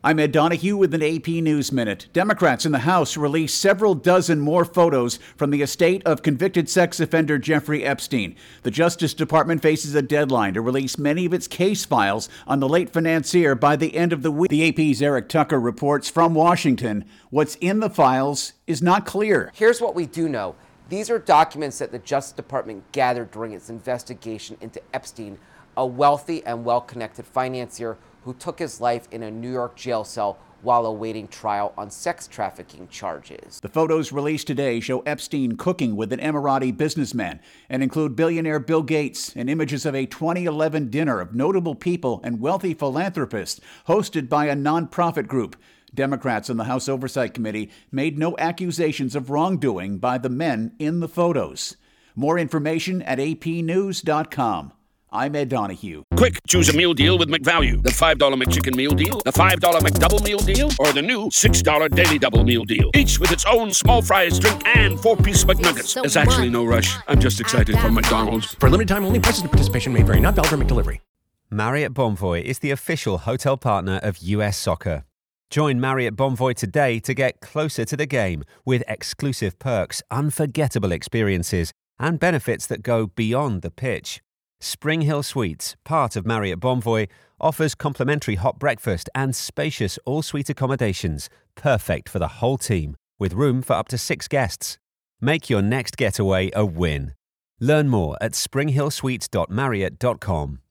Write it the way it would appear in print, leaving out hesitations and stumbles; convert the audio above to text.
I'm Ed Donahue with an AP News Minute. Democrats in the House released several dozen more photos from the estate of convicted sex offender Jeffrey Epstein. The Justice Department faces a deadline to release many of its case files on the late financier by the end of the week. The AP's Eric Tucker reports from Washington. What's in the files is not clear. Here's what we do know. These are documents that the Justice Department gathered during its investigation into Epstein, a wealthy and well-connected financier who took his life in a New York jail cell while awaiting trial on sex trafficking charges. The photos released today show Epstein cooking with an Emirati businessman and include billionaire Bill Gates and images of a 2011 dinner of notable people and wealthy philanthropists hosted by a nonprofit group. Democrats on the House Oversight Committee made no accusations of wrongdoing by the men in the photos. More information at apnews.com. I'm Ed Donahue. Quick, choose a meal deal with McValue. The $5 McChicken meal deal, the $5 McDouble meal deal, or the new $6 Daily Double meal deal. Each with its own small fries, drink, and 4-piece McNuggets. There's actually no rush. I'm just excited for McDonald's. For limited time only, prices and participation may vary. Not valid for McDelivery. Marriott Bonvoy is the official hotel partner of US Soccer. Join Marriott Bonvoy today to get closer to the game with exclusive perks, unforgettable experiences, and benefits that go beyond the pitch. Spring Hill Suites, part of Marriott Bonvoy, offers complimentary hot breakfast and spacious all-suite accommodations, perfect for the whole team, with room for up to 6 guests. Make your next getaway a win. Learn more at springhillsuites.marriott.com.